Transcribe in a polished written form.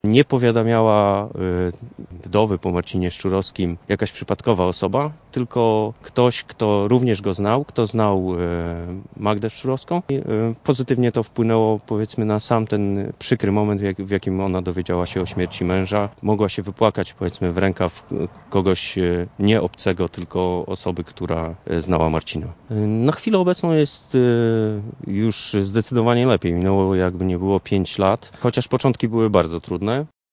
nie powiadamiała wdowy po Marcinie Szczurowskim jakaś przypadkowa osoba, tylko ktoś, kto również go znał, kto znał Magdę Szczurowską. I pozytywnie to wpłynęło, powiedzmy, na sam ten przykry moment, w jakim ona dowiedziała się o śmierci męża. Mogła się wypłakać, powiedzmy, w rękaw kogoś nie obcego, tylko osoby, która znała Marcina. Na chwilę obecną jest już zdecydowanie lepiej. Minęło, jakby nie było, 5 lat, chociaż początki były bardzo trudne.